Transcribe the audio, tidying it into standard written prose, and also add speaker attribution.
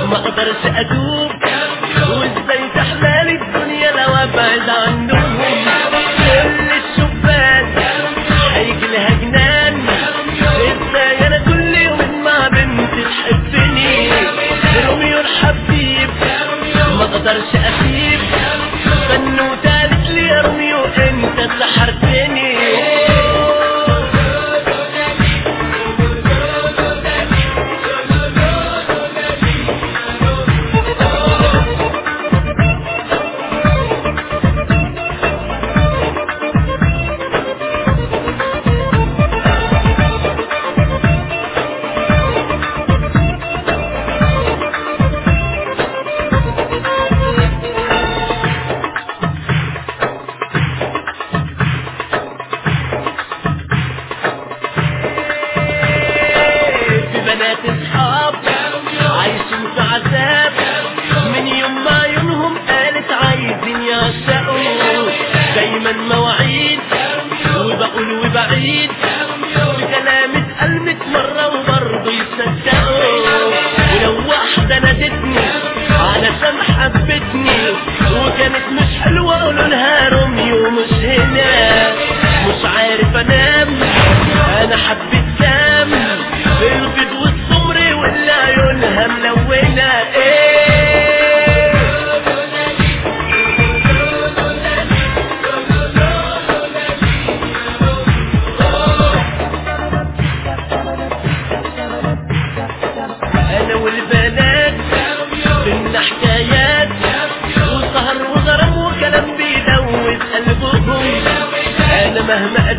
Speaker 1: ما اقدرش ادوب، وازاي تحلالي الدنيا لو ابعد عنهم. كل الشبان هيجي لها جنان، ازاي انا كل يوم مع بنت تحبني. روميو الحبيب ما اقدرش اسيب، بنوتة قالت لي يا روميو انت سحرتني. اصحاب عايشين في عذاب، من يوم ما عيونهم قالت عايزين يعشقوا. دايما مواعيد وبقول وبعيد، بكلام اتقال 100 مرة وبرضه يصدقوا. ولو واحدة نادتني علشان حبتني وكانت مش حلوة اقول لها روميو مش هنا. مش عارف انام انا حبيت كام، البيض والسمر واللي عيونها ملونة. انا والبنات بينا حكايات وسهر وغرام وكلام بيدوز قلبهم. انا مهما